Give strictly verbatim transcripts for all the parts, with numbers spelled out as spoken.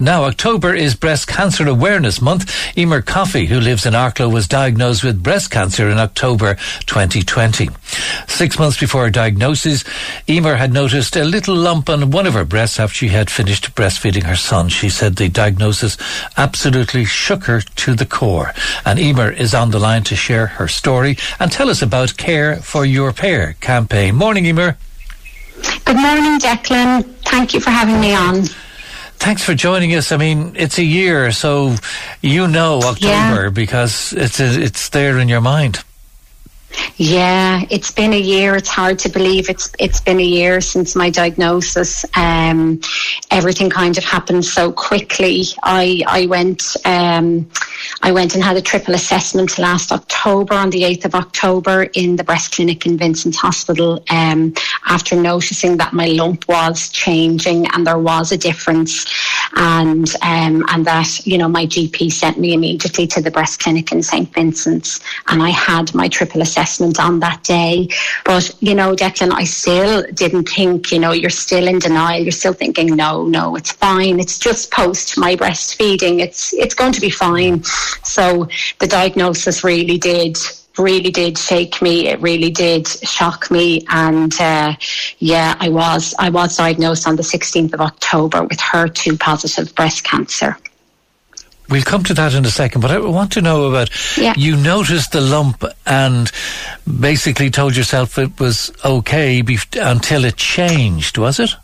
Now, October is Breast Cancer Awareness Month. Emer Coffey, who lives in Arklow, was diagnosed with breast cancer in October twenty twenty. Six months before her diagnosis, Emer had noticed a little lump on one of her breasts after she had finished breastfeeding her son. She said the diagnosis absolutely shook her to the core. And Emer is on the line to share her story and tell us about Care for Your Pair campaign. Morning, Emer. Good morning, Declan. Thank you for having me on. Thanks for joining us. I mean, it's a year, so you know October yeah. because it's a, it's there in your mind. Yeah, it's been a year. It's hard to believe it's it's been a year since my diagnosis. Um, everything kind of happened so quickly. I I went um, I went and had a triple assessment last October, on the eighth of October, in the breast clinic in Vincent's Hospital. Um, after noticing that my lump was changing and there was a difference, and um, and that you know my G P sent me immediately to the breast clinic in Saint Vincent's, and I had my triple assessment on that day. But, you know, Declan, I still didn't think, you know, you're still in denial. You're still thinking, no, no, it's fine. It's just post my breastfeeding. It's, it's going to be fine. So the diagnosis really did really did shake me. It really did shock me. And uh, yeah, I was, I was diagnosed on the sixteenth of October with H E R two positive breast cancer. We'll come to that in a second, but I want to know about, yeah. you noticed the lump and basically told yourself it was okay bef- until it changed, was it?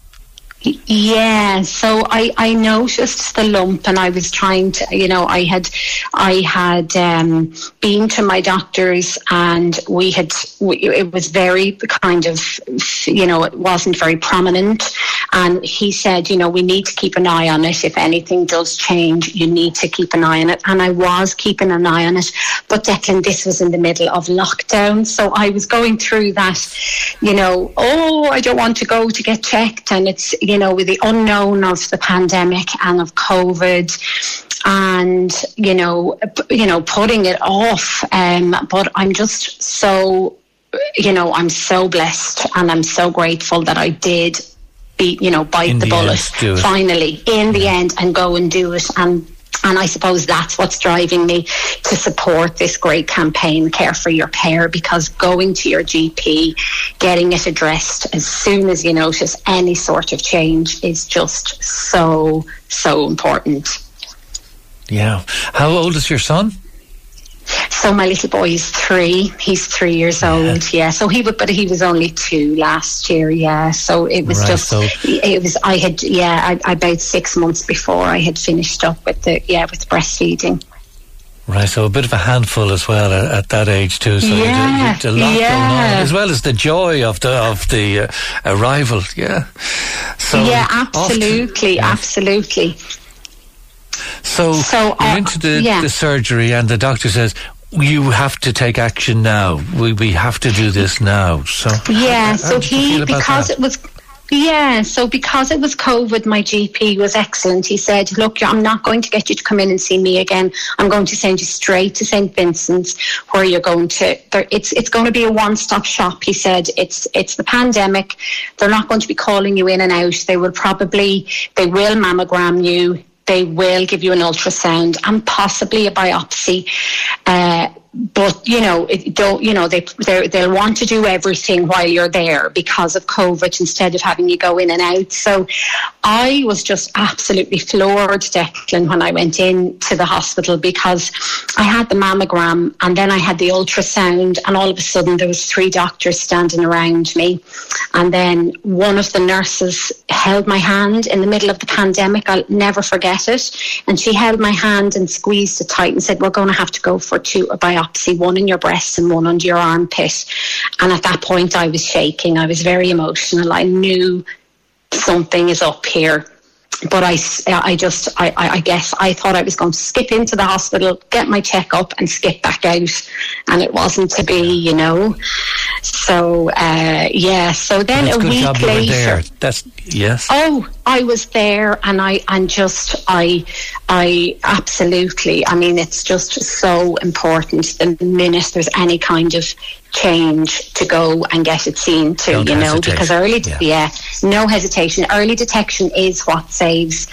Yeah, so I, I noticed the lump, and I was trying to, you know, I had, I had um, been to my doctors, and we had, we, it was very kind of, you know, it wasn't very prominent, and he said, you know, we need to keep an eye on it. If anything does change, you need to keep an eye on it. And I was keeping an eye on it, but Declan, this was in the middle of lockdown, so I was going through that, you know, oh, I don't want to go to get checked, and it's, you know, with the unknown of the pandemic and of COVID, and you know, p- you know, putting it off. Um, but I'm just so, you know, I'm so blessed, and I'm so grateful that I did, be, you know, bite in the, the bullet finally in the end and go and do it. And And I suppose that's what's driving me to support this great campaign, Care for Your Pair, because going to your G P, getting it addressed as soon as you notice any sort of change is just so, so important. Yeah. How old is your son? So my little boy is three. He's three years yeah. old. Yeah. So he would, but he was only two last year. Yeah. So it was right, just, so it was, I had, yeah, I, about six months before I had finished up with the, yeah, with breastfeeding. Right, so a bit of a handful as well at, at that age too. So yeah, a, a lot yeah. going on, as well as the joy of the of the uh, arrival. Yeah. So yeah, absolutely, yeah. absolutely. So, so you're uh, into the, yeah. the surgery, and the doctor says, you have to take action now. We we have to do this now. So yeah, how, so how he, because that? it was, yeah, so because it was COVID, my G P was excellent. He said, look, I'm not going to get you to come in and see me again. I'm going to send you straight to Saint Vincent's, where you're going to, there, it's it's going to be a one-stop shop. He said, it's it's the pandemic. They're not going to be calling you in and out. They will probably, they will mammogram you. They will give you an ultrasound and possibly a biopsy. Uh, but, you know, it don't, you know, they, they'll want to do everything while you're there because of COVID instead of having you go in and out. So I was just absolutely floored, Declan, when I went in to the hospital, because I had the mammogram and then I had the ultrasound, and all of a sudden there was three doctors standing around me. And then one of the nurses held my hand in the middle of the pandemic. I'll never forget it. And she held my hand and squeezed it tight and said, we're going to have to go for two, a biopsy, one in your breast and one under your armpit. And at that point I was shaking. I was very emotional. I knew something is up here. But I, I just, I, I guess I thought I was going to skip into the hospital, get my checkup and skip back out. And it wasn't to be, you know. So, uh, yeah, so then That's a good week job you were later. there. That's, yes. Oh, I was there, and I, and just, I, I absolutely, I mean, it's just so important the minute there's any kind of change to go and get it seen to, Don't you know, hesitate. because early, yeah. yeah, no hesitation. Early detection is what saves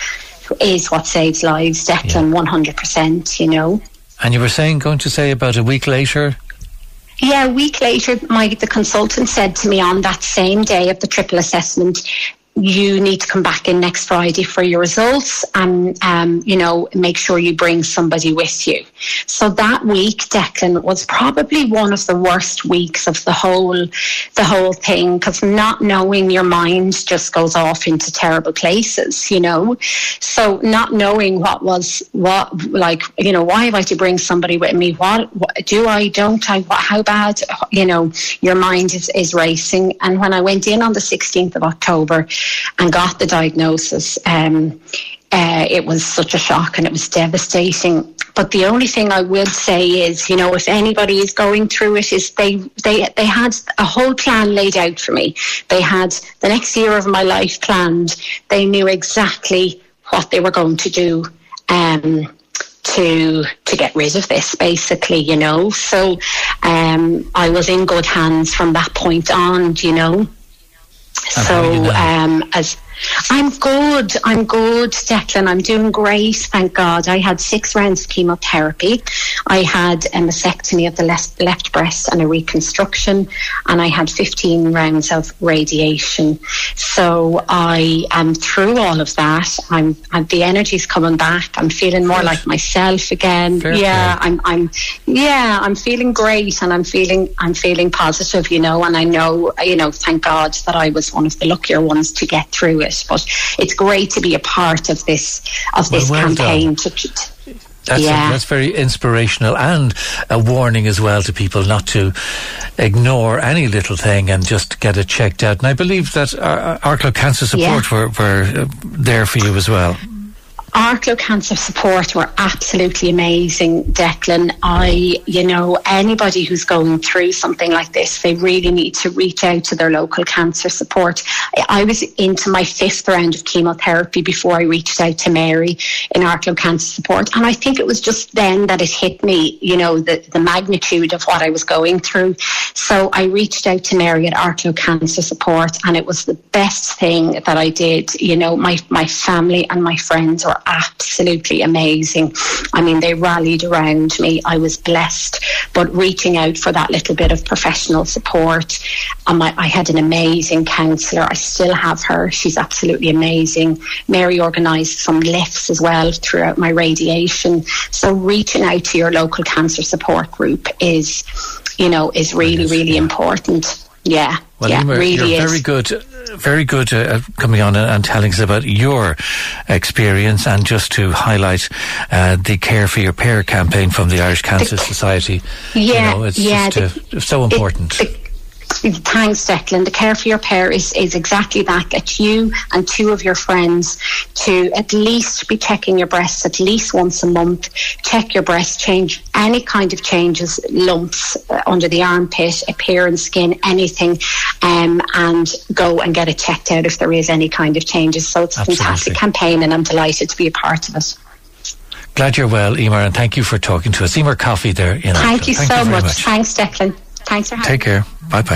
is what saves lives, Declan, yeah. one hundred percent, you know. And you were saying, going to say about a week later? Yeah, a week later, my the consultant said to me on that same day of the triple assessment, you need to come back in next Friday for your results and, um, you know, make sure you bring somebody with you. So that week, Declan, was probably one of the worst weeks of the whole, the whole thing, because not knowing, your mind just goes off into terrible places, you know. So not knowing what was, what, like, you know, why have I to bring somebody with me? What, what do I, don't I, what, how bad, you know, your mind is, is racing. And when I went in on the sixteenth of October, and got the diagnosis, um, uh, it was such a shock and it was devastating. But the only thing I would say is, you know, if anybody is going through it, is they, they, they had a whole plan laid out for me. They had the next year of my life planned. They knew exactly what they were going to do um, to to get rid of this, basically, you know. So um, I was in good hands from that point on, you know. And so um, as I'm good, I'm good, Declan. I'm doing great, thank God. I had six rounds of chemotherapy. I had a mastectomy of the left, left breast and a reconstruction, and I had fifteen rounds of radiation. So I am through all of that. I'm, I'm the energy's coming back. I'm feeling more like myself again. Fair yeah, play. I'm, I'm, yeah, I'm feeling great, and I'm feeling, I'm feeling positive, you know. And I know, you know, thank God that I was one of the luckier ones to get through it. But it's great to be a part of this of this well, well campaign. To, to, that's, yeah. a, that's very inspirational, and a warning as well to people not to ignore any little thing and just get it checked out. And I believe that uh, Arklow Cancer Support yeah. were, were uh, there for you as well. Arklow Cancer Support were absolutely amazing, Declan. I, you know, anybody who's going through something like this, they really need to reach out to their local cancer support. I was into my fifth round of chemotherapy before I reached out to Mary in Arklow Cancer Support. And I think it was just then that it hit me, you know, the, the magnitude of what I was going through. So I reached out to Mary at Arklow Cancer Support, and it was the best thing that I did. You know, my, my family and my friends were absolutely amazing. I mean, they rallied around me. I was blessed, but reaching out for that little bit of professional support. Um, I, I had an amazing counsellor. I still have her. She's absolutely amazing. Mary organised some lifts as well throughout my radiation. So reaching out to your local cancer support group is, you know, is really, really yeah. important. Yeah. Well, yeah, Emer, really you're is. very good, very good uh, coming on and telling us about your experience, and just to highlight uh, the Care for Your Pair campaign from the Irish Cancer the, Society. Yeah, you know, it's yeah, just the, uh, so important. It, the, Thanks, Declan. The Care for Your Pair is, is exactly that. Get you and two of your friends to at least be checking your breasts at least once a month. Check your breast, change any kind of changes, lumps uh, under the armpit, appearance, skin, anything, um, and go and get it checked out if there is any kind of changes. So it's a Absolutely. fantastic campaign, and I'm delighted to be a part of it. Glad you're well, Emer, and thank you for talking to us. Emer Coffey there in Thank Arklow. you Thank so you very much. much. Thanks, Declan. Thanks for having me. Take care. Bye-bye.